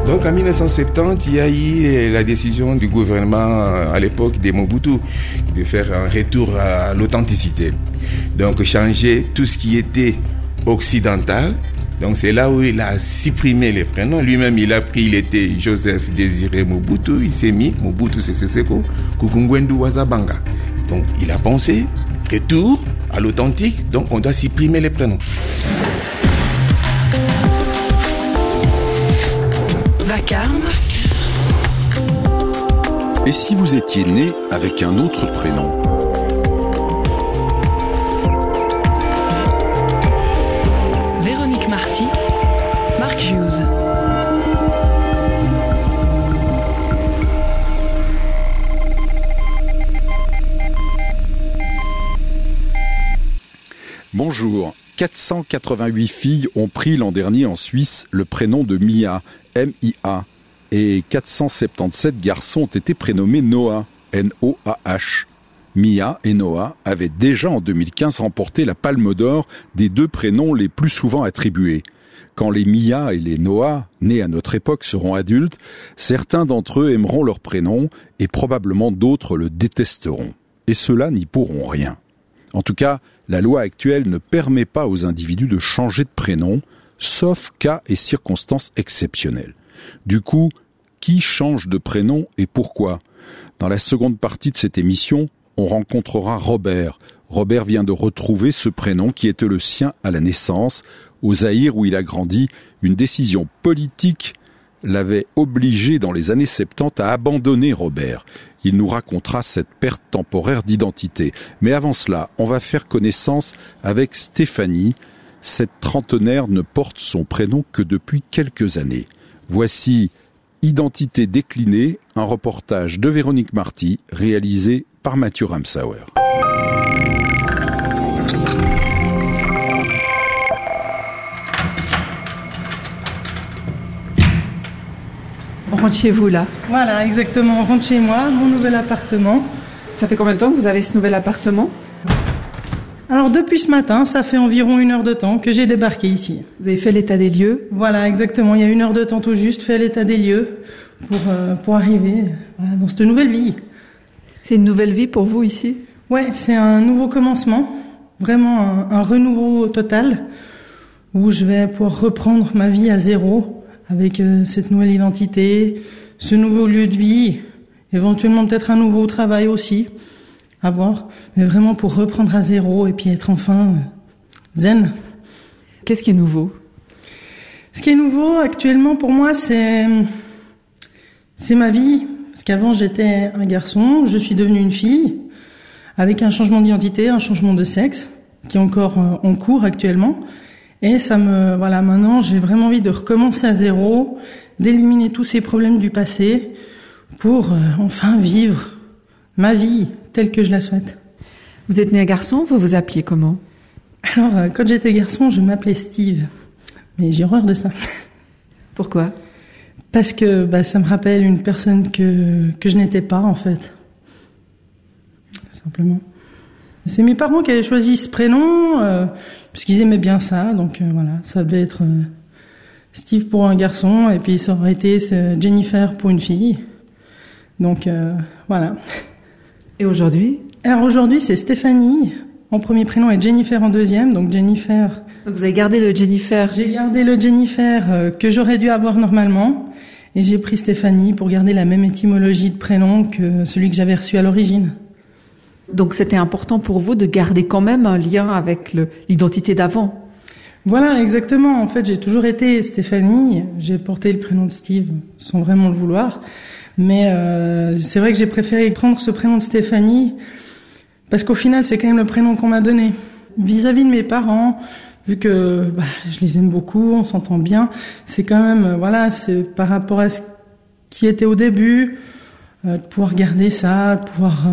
Donc en 1970, il y a eu la décision du gouvernement à l'époque de Mobutu de faire un retour à l'authenticité. Donc changer tout ce qui était occidental. Donc c'est là où il a supprimé les prénoms. Lui-même, il était Joseph Désiré Mobutu. Il s'est mis Mobutu Sese Seko Kukungwendu Wazabanga. Donc il a pensé retour à l'authentique. Donc on doit supprimer les prénoms. Vacarme. Et si vous étiez né avec un autre prénom ? Véronique Marty, Marc Hughes. Bonjour. 488 filles ont pris l'an dernier en Suisse le prénom de Mia, M-I-A, et 477 garçons ont été prénommés Noah, N-O-A-H. Mia et Noah avaient déjà en 2015 remporté la Palme d'Or des 2 prénoms les plus souvent attribués. Quand les Mia et les Noah, nés à notre époque, seront adultes, certains d'entre eux aimeront leur prénom et probablement d'autres le détesteront. Et ceux-là n'y pourront rien. En tout cas, la loi actuelle ne permet pas aux individus de changer de prénom, sauf cas et circonstances exceptionnelles. Du coup, qui change de prénom et pourquoi ? Dans la seconde partie de cette émission, on rencontrera Robert. Robert vient de retrouver ce prénom qui était le sien à la naissance. Au Zaïre où il a grandi, une décision politique l'avait obligé dans les années 70 à abandonner Robert. Il nous racontera cette perte temporaire d'identité. Mais avant cela, on va faire connaissance avec Stéphanie. Cette trentenaire ne porte son prénom que depuis quelques années. Voici Identité déclinée, un reportage de Véronique Marty, réalisé par Mathieu Ramsauer. On rentre chez vous, là. Voilà, exactement. On rentre chez moi, mon nouvel appartement. Ça fait combien de temps que vous avez ce nouvel appartement ? Alors, depuis ce matin, ça fait environ 1 heure de temps que j'ai débarqué ici. Vous avez fait l'état des lieux ? Voilà, exactement. Il y a 1 heure de temps tout juste, fait l'état des lieux pour arriver dans cette nouvelle vie. C'est une nouvelle vie pour vous, ici ? Ouais, c'est un nouveau commencement. Vraiment un renouveau total où je vais pouvoir reprendre ma vie à zéro. Avec cette nouvelle identité, ce nouveau lieu de vie, éventuellement peut-être un nouveau travail aussi, à voir, mais vraiment pour reprendre à zéro et puis être enfin zen. Qu'est-ce qui est nouveau ? Ce qui est nouveau actuellement pour moi, c'est ma vie. Parce qu'avant j'étais un garçon, je suis devenue une fille, avec un changement d'identité, un changement de sexe, qui est encore en cours actuellement. Et maintenant, j'ai vraiment envie de recommencer à zéro, d'éliminer tous ces problèmes du passé pour enfin vivre ma vie telle que je la souhaite. Vous êtes né un garçon, vous vous appeliez comment ? Alors, quand j'étais garçon, je m'appelais Steve. Mais j'ai horreur de ça. Pourquoi ? Parce que ça me rappelle une personne que je n'étais pas, en fait. Simplement. C'est mes parents qui avaient choisi ce prénom, parce qu'ils aimaient bien ça, donc voilà, ça devait être Steve pour un garçon, et puis ça aurait été Jennifer pour une fille. Donc voilà. Et aujourd'hui ? Alors aujourd'hui, c'est Stéphanie en premier prénom et Jennifer en deuxième, donc Jennifer. Donc vous avez gardé le Jennifer ? J'ai gardé le Jennifer que j'aurais dû avoir normalement, et j'ai pris Stéphanie pour garder la même étymologie de prénom que celui que j'avais reçu à l'origine. Donc c'était important pour vous de garder quand même un lien avec l'identité d'avant. Voilà, exactement. En fait, j'ai toujours été Stéphanie. J'ai porté le prénom de Steve sans vraiment le vouloir. Mais c'est vrai que j'ai préféré prendre ce prénom de Stéphanie parce qu'au final, c'est quand même le prénom qu'on m'a donné. Vis-à-vis de mes parents, vu que je les aime beaucoup, on s'entend bien, c'est quand même, c'est par rapport à ce qui était au début, de pouvoir garder ça, de pouvoir...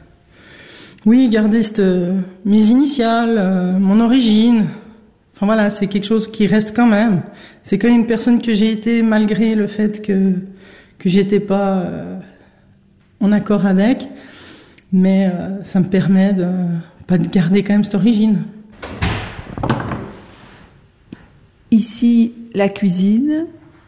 garder mes initiales, mon origine. Enfin voilà, c'est quelque chose qui reste quand même. C'est quand même une personne que j'ai été malgré le fait que j'étais pas en accord avec. Mais ça me permet de garder quand même cette origine. Ici, la cuisine.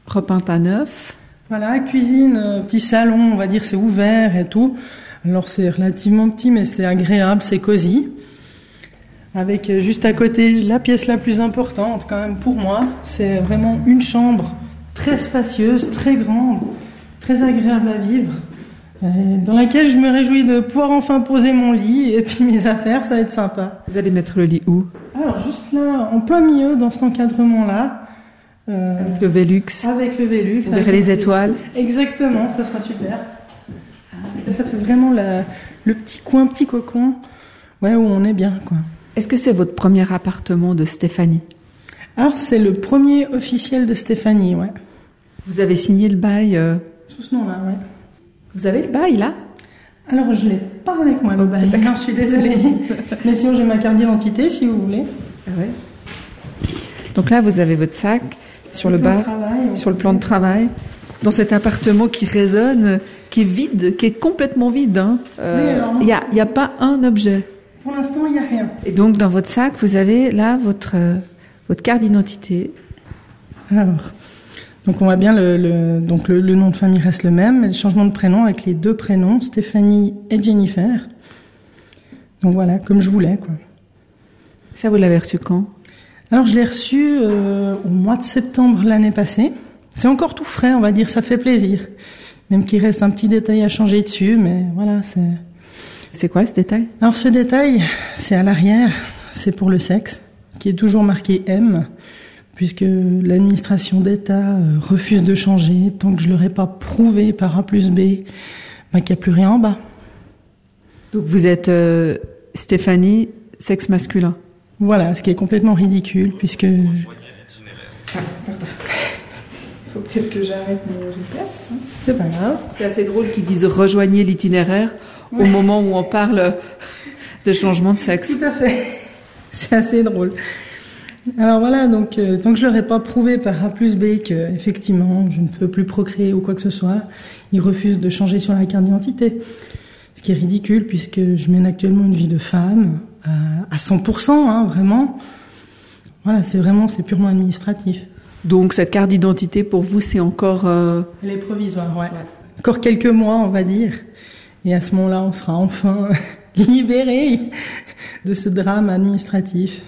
Repeinte à neuf. Voilà, cuisine, petit salon, on va dire, c'est ouvert et tout. Alors c'est relativement petit, mais c'est agréable, c'est cosy. Avec juste à côté la pièce la plus importante quand même pour moi, c'est vraiment une chambre très spacieuse, très grande, très agréable à vivre, dans laquelle je me réjouis de pouvoir enfin poser mon lit et puis mes affaires, ça va être sympa. Vous allez mettre le lit où? Alors juste là, en plein milieu, dans cet encadrement-là. Avec le Velux. Avec le Velux. Vous verrez les étoiles. Exactement, ça sera super. Ça fait vraiment le petit coin, petit cocon, ouais, où on est bien, quoi. Est-ce que c'est votre premier appartement de Stéphanie? Alors, c'est le premier officiel de Stéphanie, ouais. Vous avez signé le bail Sous ce nom-là, ouais. Vous avez le bail, là? Alors, je l'ai pas avec moi, le bail. D'accord, je suis désolée. Mais sinon, j'ai ma carte d'identité, si vous voulez. Ouais. Donc là, vous avez votre sac sur le bar, sur le plan de travail, dans cet appartement qui résonne, qui est vide, qui est complètement vide. Hein. Il y a pas un objet. Pour l'instant, il n'y a rien. Et donc, dans votre sac, vous avez là votre carte d'identité. Alors, donc on voit bien le nom de famille reste le même, mais le changement de prénom avec les deux prénoms, Stéphanie et Jennifer. Donc voilà, comme je voulais, quoi. Ça, vous l'avez reçu quand? Alors, je l'ai reçu au mois de septembre l'année passée. C'est encore tout frais, on va dire, ça fait plaisir. Même qu'il reste un petit détail à changer dessus, mais voilà, c'est... C'est quoi ce détail? Alors ce détail, c'est à l'arrière, c'est pour le sexe, qui est toujours marqué M, puisque l'administration d'État refuse de changer tant que je ne leur ai pas prouvé par A plus B qu'il n'y a plus rien en bas. Donc vous êtes Stéphanie, sexe masculin. Voilà, ce qui est complètement ridicule, puisque... Faut peut-être que j'arrête mon GPS. Hein. C'est pas grave. C'est assez drôle qu'ils disent rejoignez l'itinéraire au moment où on parle de changement de sexe. Tout à fait. C'est assez drôle. Alors voilà, donc tant que je leur ai pas prouvé par A plus B que effectivement je ne peux plus procréer ou quoi que ce soit, ils refusent de changer sur la carte d'identité. Ce qui est ridicule puisque je mène actuellement une vie de femme à 100%, hein, vraiment. Voilà, c'est purement administratif. Donc cette carte d'identité pour vous c'est encore... Elle est provisoire, ouais. Encore quelques mois on va dire. Et à ce moment-là on sera enfin libérés de ce drame administratif.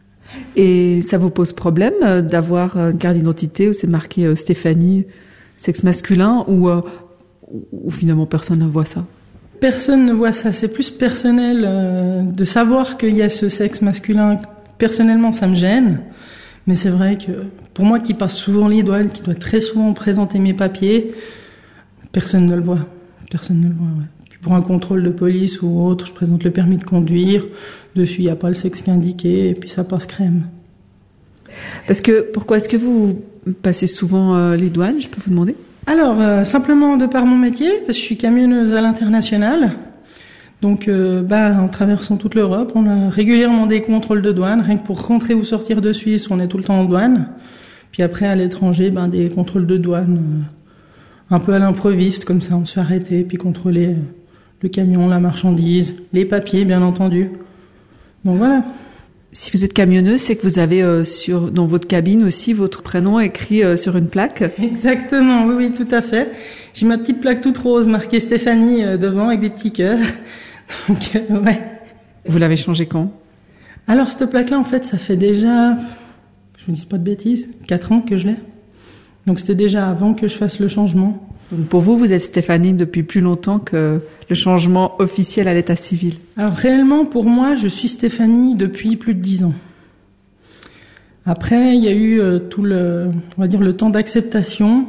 Et ça vous pose problème d'avoir une carte d'identité où c'est marqué Stéphanie, sexe masculin, ou finalement personne ne voit ça? Personne ne voit ça, c'est plus personnel de savoir qu'il y a ce sexe masculin. Personnellement ça me gêne. Mais c'est vrai que pour moi qui passe souvent les douanes, qui doit très souvent présenter mes papiers, personne ne le voit. Personne ne le voit, ouais. Puis pour un contrôle de police ou autre, je présente le permis de conduire. Dessus, il n'y a pas le sexe qui est indiqué et puis ça passe crème. Pourquoi est-ce que vous passez souvent les douanes, je peux vous demander? Alors, simplement de par mon métier, parce que je suis camionneuse à l'international. Donc, en traversant toute l'Europe, on a régulièrement des contrôles de douane. Rien que pour rentrer ou sortir de Suisse, on est tout le temps en douane. Puis après, à l'étranger, des contrôles de douane un peu à l'improviste, comme ça, on se fait arrêter, puis contrôler le camion, la marchandise, les papiers, bien entendu. Donc voilà. Si vous êtes camionneuse, c'est que vous avez dans votre cabine aussi votre prénom écrit sur une plaque. Exactement, oui, tout à fait. J'ai ma petite plaque toute rose marquée Stéphanie devant avec des petits cœurs. Donc, ouais. Vous l'avez changée quand? Alors, cette plaque-là, en fait, ça fait déjà, je vous dis pas de bêtises, 4 ans que je l'ai. Donc, c'était déjà avant que je fasse le changement. Donc, pour vous, vous êtes Stéphanie depuis plus longtemps que le changement officiel à l'état civil? Alors, réellement, pour moi, je suis Stéphanie depuis plus de 10 ans. Après, il y a eu on va dire, le temps d'acceptation,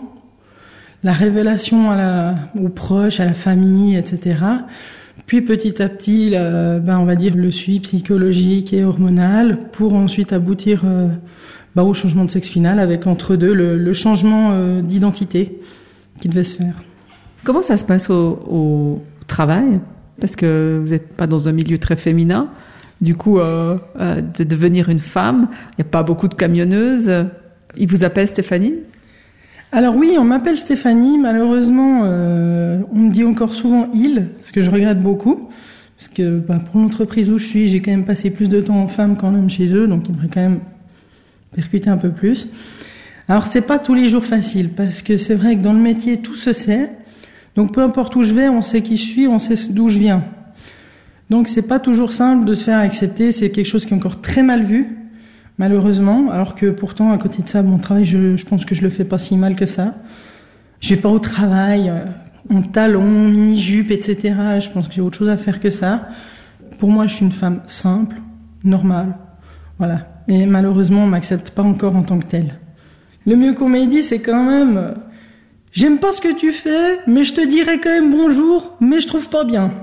la révélation aux proches, à la famille, etc. Puis petit à petit, on va dire le suivi psychologique et hormonal pour ensuite aboutir au changement de sexe final avec entre deux le changement d'identité qui devait se faire. Comment ça se passe au travail? Parce que vous n'êtes pas dans un milieu très féminin. Du coup, de devenir une femme, il n'y a pas beaucoup de camionneuses. Ils vous appellent Stéphanie? Alors oui, on m'appelle Stéphanie. Malheureusement, on me dit encore souvent il, ce que je regrette beaucoup. Parce que pour l'entreprise où je suis, j'ai quand même passé plus de temps en femme qu'en homme chez eux, donc il devrait quand même percuter un peu plus. Alors c'est pas tous les jours facile, parce que c'est vrai que dans le métier, tout se sait. Donc peu importe où je vais, on sait qui je suis, on sait d'où je viens. Donc c'est pas toujours simple de se faire accepter, c'est quelque chose qui est encore très mal vu, malheureusement, alors que pourtant à côté de ça, mon travail, je pense que je le fais pas si mal que ça. Je vais pas au travail en talons, mini-jupe, etc. Je pense que j'ai autre chose à faire que ça. Pour moi, je suis une femme simple, normale, voilà. Et malheureusement, on m'accepte pas encore en tant que telle. Le mieux qu'on m'ait dit, c'est quand même... J'aime pas ce que tu fais, mais je te dirai quand même bonjour, mais je trouve pas bien.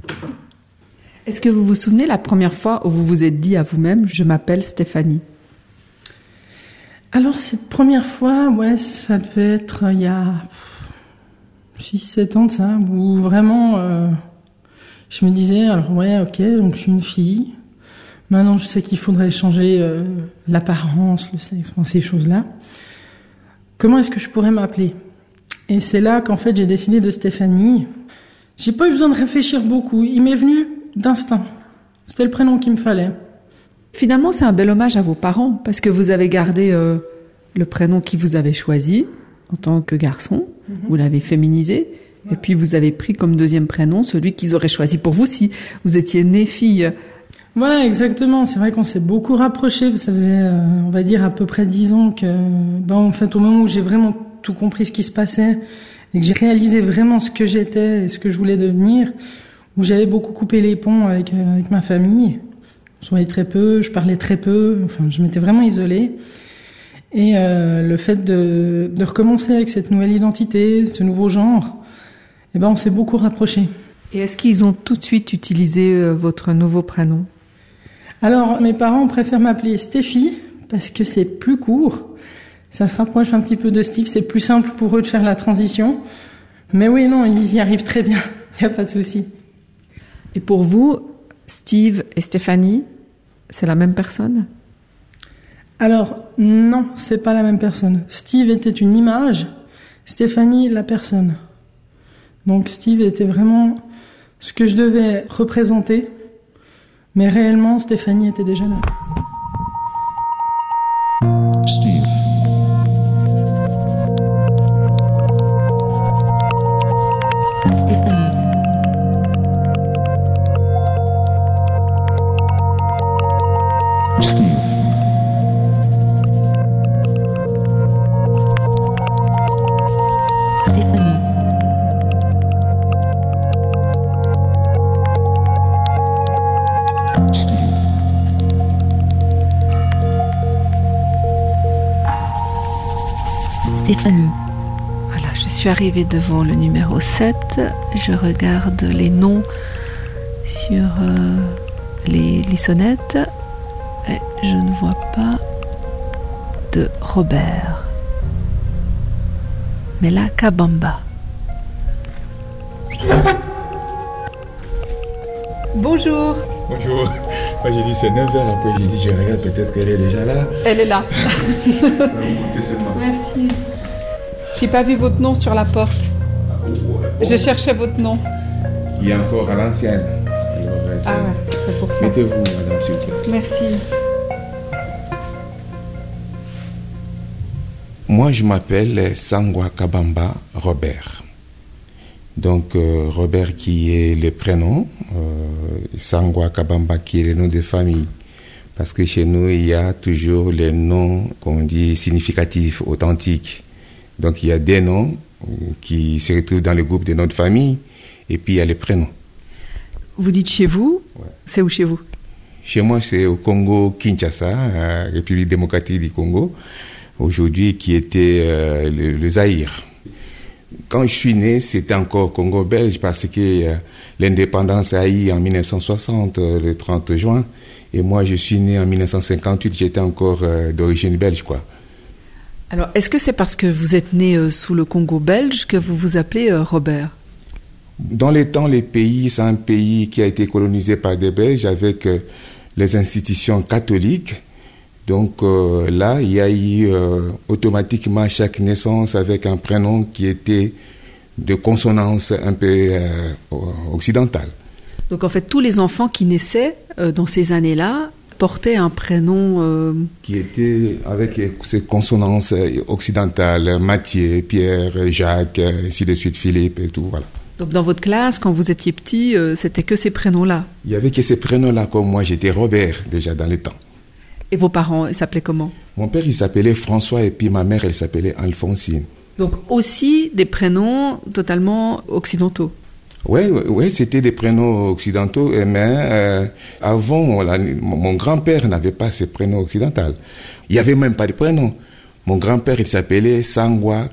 Est-ce que vous vous souvenez la première fois où vous vous êtes dit à vous-même « Je m'appelle Stéphanie » ? Alors, cette première fois, ouais, ça devait être il y a 6-7 ans de ça, où vraiment, je me disais, alors ouais, ok, donc je suis une fille. Maintenant, je sais qu'il faudrait changer l'apparence, le sexe, ces choses-là. Comment est-ce que je pourrais m'appeler ? Et c'est là qu'en fait, j'ai décidé de Stéphanie. J'ai pas eu besoin de réfléchir beaucoup. Il m'est venu d'instinct. C'était le prénom qu'il me fallait. Finalement, c'est un bel hommage à vos parents, parce que vous avez gardé le prénom qu'ils vous avaient choisi en tant que garçon. Vous l'avez féminisé. Et puis, vous avez pris comme deuxième prénom celui qu'ils auraient choisi pour vous si vous étiez née fille. Voilà, exactement. C'est vrai qu'on s'est beaucoup rapprochés. Ça faisait, on va dire, à peu près 10 ans que, en fait, au moment où j'ai vraiment tout compris ce qui se passait et que j'ai réalisé vraiment ce que j'étais et ce que je voulais devenir, où j'avais beaucoup coupé les ponts avec ma famille. Je se voyais très peu, je parlais très peu, enfin, je m'étais vraiment isolée. Et le fait de recommencer avec cette nouvelle identité, ce nouveau genre, on s'est beaucoup rapprochés. Et est-ce qu'ils ont tout de suite utilisé votre nouveau prénom ? Alors, mes parents préfèrent m'appeler Stéphie, parce que c'est plus court. Ça se rapproche un petit peu de Steve, c'est plus simple pour eux de faire la transition. Mais oui, non, ils y arrivent très bien, il n'y a pas de souci. Et pour vous, Steve et Stéphanie, c'est la même personne ? Alors, non, c'est pas la même personne. Steve était une image, Stéphanie, la personne. Donc Steve était vraiment ce que je devais représenter, mais réellement, Stéphanie était déjà là. Steve. Stéphanie. Voilà, je suis arrivée devant le numéro 7. Je regarde les noms sur les sonnettes et je ne vois pas de Robert. Mais là, Kabamba. Bonjour. Bonjour. Moi j'ai dit c'est 9h, après j'ai dit je regarde, peut-être qu'elle est déjà là. Elle est là. Merci. J'ai pas vu votre nom sur la porte. Je cherchais votre nom. Il est encore à l'ancienne. Ah ouais, c'est pour ça. Mettez-vous, madame, s'il vous plaît. Merci. Moi je m'appelle Sangwa Kabamba Robert. Donc Robert qui est le prénom, Sangwa Kabamba qui est le nom de famille. Parce que chez nous, il y a toujours les noms qu'on dit significatifs, authentiques. Donc il y a des noms qui se retrouvent dans le groupe des noms de famille, et puis il y a les prénoms. Vous dites chez vous, ouais. C'est où chez vous ? Chez moi, c'est au Congo, Kinshasa, République démocratique du Congo, aujourd'hui qui était le Zaïre. Quand je suis né, c'était encore Congo belge parce que l'indépendance a eu en 1960, le 30 juin. Et moi, je suis né en 1958, j'étais encore d'origine belge, quoi. Alors, est-ce que c'est parce que vous êtes né sous le Congo belge que vous vous appelez Robert ? Dans les temps, les pays, c'est un pays qui a été colonisé par des Belges avec les institutions catholiques. Donc là, il y a eu automatiquement chaque naissance avec un prénom qui était de consonance un peu occidentale. Donc en fait, tous les enfants qui naissaient dans ces années-là portait un prénom qui était avec ses consonances occidentales, Mathieu, Pierre, Jacques, ainsi de suite, Philippe et tout, voilà. Donc dans votre classe, quand vous étiez petit, c'était que ces prénoms-là? Il y avait que ces prénoms-là, comme moi, j'étais Robert déjà dans le temps. Et vos parents, ils s'appelaient comment? Mon père, il s'appelait François et puis ma mère, elle s'appelait Alphonsine. Donc aussi des prénoms totalement occidentaux? Oui, c'était des prénoms occidentaux, mais avant, mon grand-père n'avait pas ces prénoms occidentaux. Il n'y avait même pas de prénoms. Mon grand-père, il s'appelait Sangwa,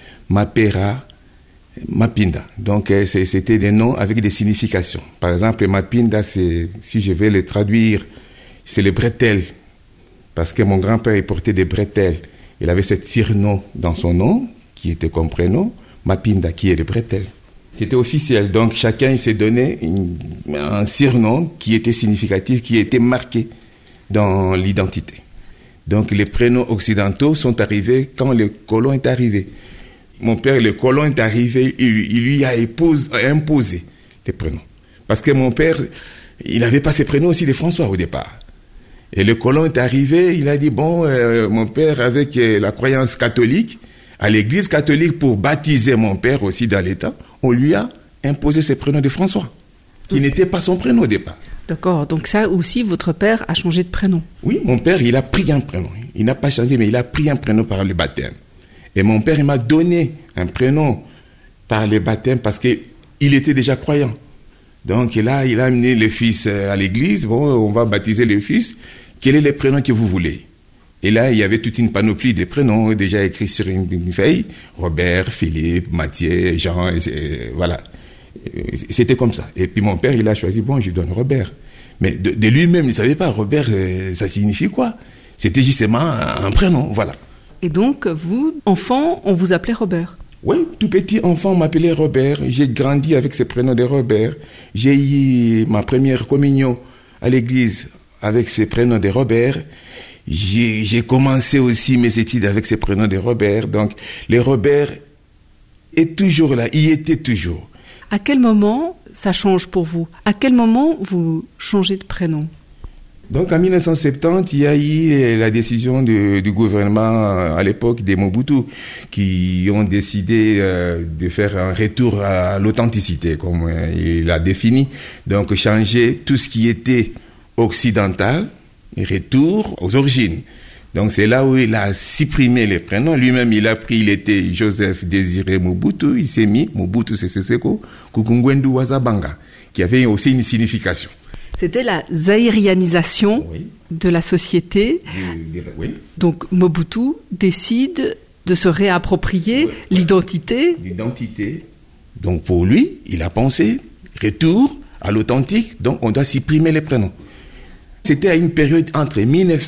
Mapera, Mapinda. Donc c'était des noms avec des significations. Par exemple, Mapinda, si je vais le traduire, c'est les bretelles. Parce que mon grand-père, il portait des bretelles. Il avait cette surnom dans son nom, qui était comme prénom, Mapinda, qui est les bretelles. C'était officiel. Donc chacun il s'est donné un surnom qui était significatif, qui était marqué dans l'identité. Donc les prénoms occidentaux sont arrivés quand le colon est arrivé. Mon père, le colon est arrivé, il lui a imposé les prénoms. Parce que mon père, il n'avait pas ses prénoms aussi de François au départ. Et le colon est arrivé, il a dit, mon père, avec la croyance catholique, à l'église catholique, pour baptiser mon père aussi dans l'État, on lui a imposé ses prénoms de François, qui n'était pas son prénom au départ. D'accord, donc ça aussi, votre père a changé de prénom? Oui, mon père, il a pris un prénom. Il n'a pas changé, mais il a pris un prénom par le baptême. Et mon père, il m'a donné un prénom par le baptême parce qu'il était déjà croyant. Donc là, il a amené le fils à l'église. Bon, on va baptiser le fils. Quel est le prénom que vous voulez? Et là, il y avait toute une panoplie de prénoms déjà écrits sur une feuille. Robert, Philippe, Mathieu, Jean, voilà. C'était comme ça. Et puis mon père, il a choisi, je donne Robert. Mais de lui-même, il ne savait pas, Robert, ça signifie quoi? C'était justement un prénom, voilà. Et donc, vous, enfant, on vous appelait Robert? Oui, tout petit enfant, on m'appelait Robert. J'ai grandi avec ce prénom de Robert. J'ai eu ma première communion à l'église avec ce prénom de Robert. J'ai commencé aussi mes études avec ce prénom de Robert. Donc, le Robert est toujours là, il était toujours. À quel moment ça change pour vous? À quel moment vous changez de prénom? Donc en 1970, il y a eu la décision du gouvernement à l'époque des Mobutu qui ont décidé de faire un retour à l'authenticité, comme il a défini. Donc changer tout ce qui était occidental et retour aux origines. Donc c'est là où il a supprimé les prénoms. Lui-même, il était Joseph Désiré Mobutu. Il s'est mis Mobutu Sese Seko Kukungwendu Wazabanga, qui avait aussi une signification. C'était la zaïrianisation de la société. Oui. Donc Mobutu décide de se réapproprier l'identité. L'identité. Donc pour lui, il a pensé retour à l'authentique, donc on doit supprimer les prénoms. C'était à une période entre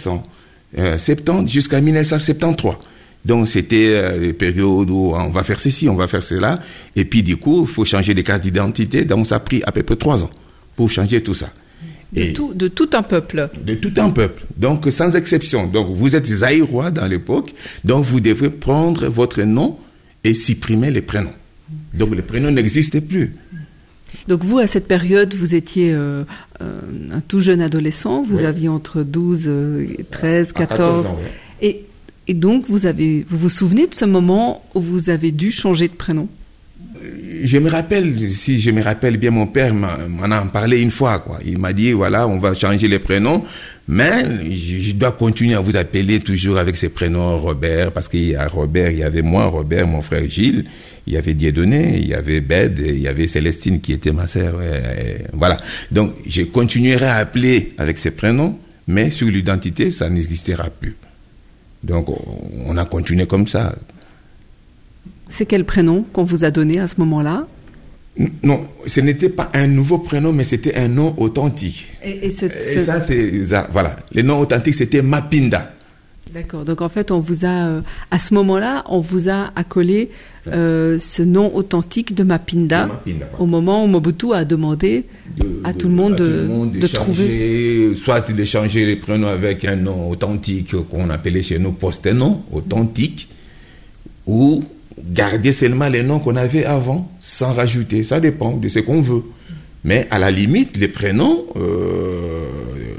1970 jusqu'à 1973. Donc c'était une période où on va faire ceci, on va faire cela. Et puis du coup, il faut changer de carte d'identité. Donc ça a pris à peu près 3 ans pour changer tout ça. De tout un peuple. De tout un peuple. Donc, sans exception. Donc, vous êtes zaïrois dans l'époque. Donc, vous devez prendre votre nom et supprimer les prénoms. Donc, les prénoms n'existaient plus. Donc, vous, à cette période, vous étiez un tout jeune adolescent. Vous aviez entre 12, 13, 14. Ans, et donc, vous vous souvenez de ce moment où vous avez dû changer de prénom? Je me rappelle bien, mon père m'en a parlé une fois, quoi. Il m'a dit, voilà, on va changer les prénoms, mais je dois continuer à vous appeler toujours avec ces prénoms Robert, parce qu'il y a Robert, il y avait moi, Robert, mon frère Gilles, il y avait Dieudonné, il y avait Bed, il y avait Célestine qui était ma sœur, voilà. Donc, je continuerai à appeler avec ces prénoms, mais sur l'identité, ça n'existera plus. Donc, on a continué comme ça. C'est quel prénom qu'on vous a donné à ce moment-là? Non, ce n'était pas un nouveau prénom, mais c'était un nom authentique. Et ça, voilà. Le nom authentique, c'était Mapinda. D'accord. Donc, en fait, on vous a, à ce moment-là, on vous a accolé ce nom authentique de Mapinda, voilà. Au moment où Mobutu a demandé à tout le monde de trouver. Soit de changer les prénoms avec un nom authentique qu'on appelait chez nous post-nom authentique, ou garder seulement les noms qu'on avait avant, sans rajouter. Ça dépend de ce qu'on veut. Mais à la limite, les prénoms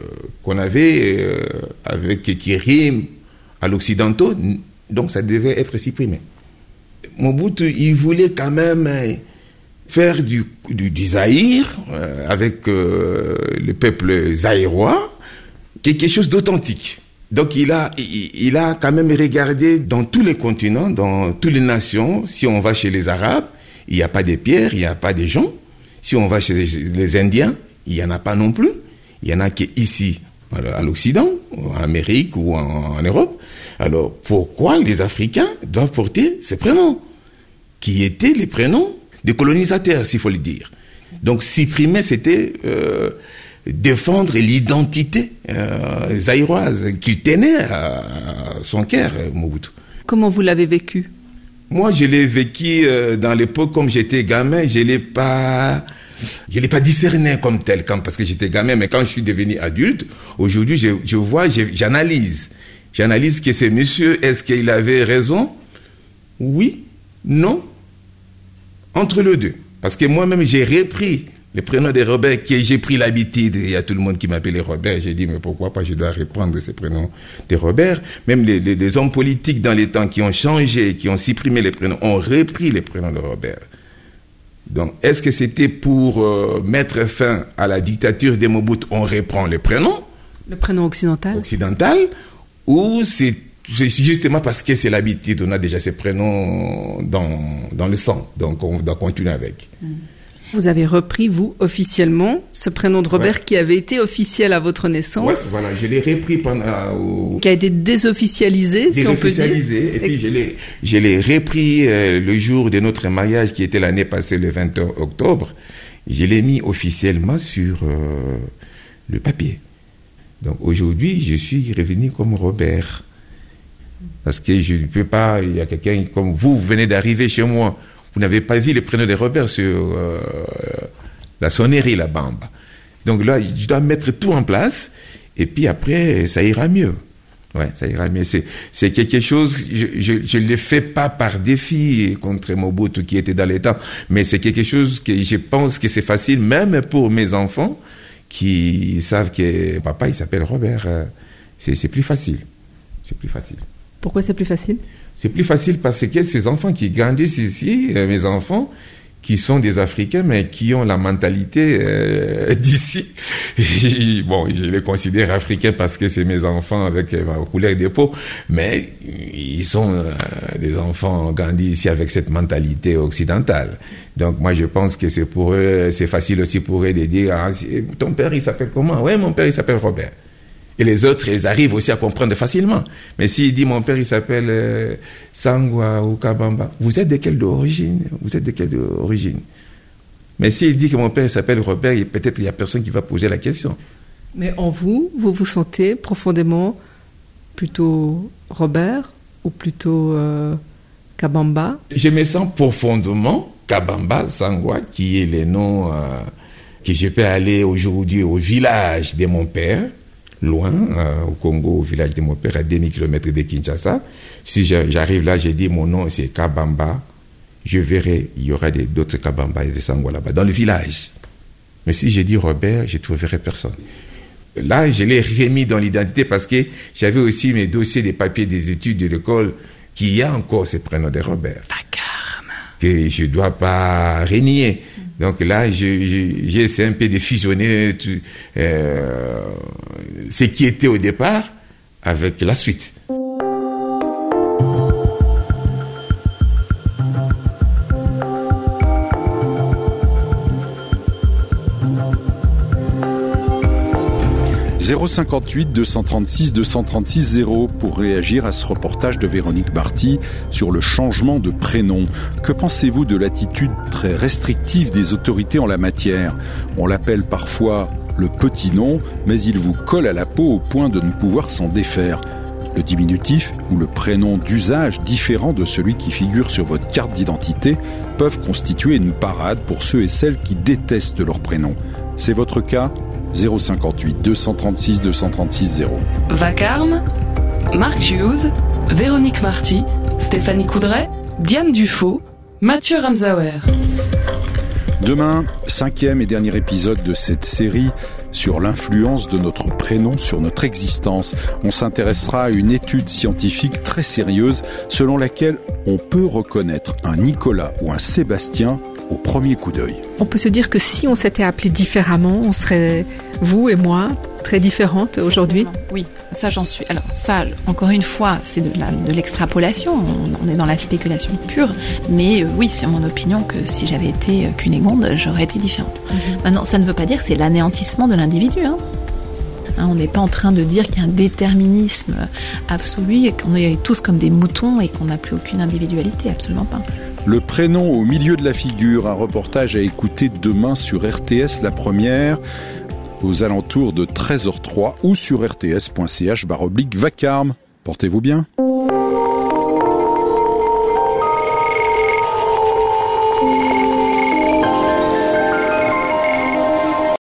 qu'on avait qui riment à l'occidentaux, donc ça devait être supprimé. Mobutu, il voulait quand même faire du Zaïre avec le peuple zaïrois, quelque chose d'authentique. Donc il a quand même regardé dans tous les continents, dans toutes les nations. Si on va chez les Arabes, il n'y a pas de pierres, il n'y a pas de gens. Si on va chez les Indiens, il n'y en a pas non plus. Il y en a qu'ici, à l'Occident, en Amérique ou en Europe. Alors pourquoi les Africains doivent porter ces prénoms, qui étaient les prénoms des colonisateurs, s'il faut le dire. Donc supprimer, c'était défendre l'identité zaïroise qu'il tenait à son cœur, Mobutu. Comment vous l'avez vécu? Moi, je l'ai vécu dans l'époque, comme j'étais gamin, je l'ai pas discerné comme tel, parce que j'étais gamin, mais quand je suis devenu adulte, aujourd'hui, je vois, j'analyse. J'analyse que ce monsieur, est-ce qu'il avait raison? Oui, non, entre les deux. Parce que moi-même, j'ai repris le prénom de Robert, que j'ai pris l'habitude, il y a tout le monde qui m'appelait Robert, j'ai dit, mais pourquoi pas, je dois reprendre ce prénom de Robert. Même les hommes politiques dans les temps qui ont changé, qui ont supprimé les prénoms, ont repris les prénoms de Robert. Donc, est-ce que c'était pour mettre fin à la dictature de Mobutu, on reprend les prénoms? Le prénom occidental? Ou c'est justement parce que c'est l'habitude, on a déjà ces prénoms dans le sang, donc on doit continuer avec. Vous avez repris, vous, officiellement, ce prénom de Robert qui avait été officiel à votre naissance. Oui, voilà, je l'ai repris pendant... Qui a été désofficialisé, si on peut dire. Et puis je l'ai repris le jour de notre mariage, qui était l'année passée, le 20 octobre. Je l'ai mis officiellement sur le papier. Donc aujourd'hui, je suis revenu comme Robert. Parce que je ne peux pas, il y a quelqu'un comme vous venez d'arriver chez moi, vous n'avez pas vu le prénom de Robert sur la sonnerie, la bamba. Donc là, je dois mettre tout en place, et puis après, ça ira mieux. Ouais, ça ira mieux. C'est quelque chose, je ne le fais pas par défi contre Mobutu qui était dans l'État, mais c'est quelque chose que je pense que c'est facile, même pour mes enfants, qui savent que papa, il s'appelle Robert. C'est plus facile. C'est plus facile. Pourquoi c'est plus facile? C'est plus facile parce que ces enfants qui grandissent ici, mes enfants, qui sont des Africains, mais qui ont la mentalité d'ici. Bon, je les considère africains parce que c'est mes enfants avec ma couleur de peau, mais ils sont des enfants grandis ici avec cette mentalité occidentale. Donc moi, je pense que c'est pour eux, c'est facile aussi pour eux de dire, ah, ton père, il s'appelle comment? Ouais, mon père, il s'appelle Robert. Et les autres, ils arrivent aussi à comprendre facilement. Mais s'il dit, mon père, il s'appelle Sangwa ou Kabamba, vous êtes de quelle origine? Vous êtes de quelle origine? Mais s'il dit que mon père s'appelle Robert, peut-être il n'y a personne qui va poser la question. Mais en vous vous sentez profondément plutôt Robert ou plutôt Kabamba? Je me sens profondément Kabamba, Sangwa, qui est le nom que je peux aller aujourd'hui au village de mon père, loin, au Congo, au village de mon père, à 2000 km de Kinshasa. Si j'arrive là, je dis mon nom, c'est Kabamba. Je verrai, il y aura d'autres Kabamba et des Sangwa là-bas, dans le village. Mais si je dis Robert, je ne trouverai personne. Là, je l'ai remis dans l'identité parce que j'avais aussi mes dossiers des papiers des études de l'école qui a encore ce prénom de Robert. Que je ne dois pas renier. Donc là, j'ai essayé un peu de fusionner ce qui était au départ avec la suite. « 058 236 236 0 pour réagir à ce reportage de Véronique Marty sur le changement de prénom. Que pensez-vous de l'attitude très restrictive des autorités en la matière? On l'appelle parfois le petit nom, mais il vous colle à la peau au point de ne pouvoir s'en défaire. Le diminutif ou le prénom d'usage différent de celui qui figure sur votre carte d'identité peuvent constituer une parade pour ceux et celles qui détestent leur prénom. C'est votre cas ? 058 236 236 0. Vacarme, Marc Hughes, Véronique Marty, Stéphanie Coudray, Diane Dufaux, Mathieu Ramsauer. Demain, 5e et dernier épisode de cette série, sur l'influence de notre prénom sur notre existence. On s'intéressera à une étude scientifique très sérieuse selon laquelle on peut reconnaître un Nicolas ou un Sébastien au premier coup d'œil. On peut se dire que si on s'était appelé différemment, on serait, vous et moi, très différentes aujourd'hui. Oui, ça j'en suis. Alors ça, encore une fois, c'est de l'extrapolation, on est dans la spéculation pure, mais oui, c'est mon opinion que si j'avais été Cunégonde, j'aurais été différente. Maintenant, ça ne veut pas dire que c'est l'anéantissement de l'individu, on n'est pas en train de dire qu'il y a un déterminisme absolu et qu'on est tous comme des moutons et qu'on n'a plus aucune individualité, absolument pas. Le prénom au milieu de la figure, un reportage à écouter demain sur RTS La Première, aux alentours de 13h03 ou sur rts.ch/vacarme. Portez-vous bien.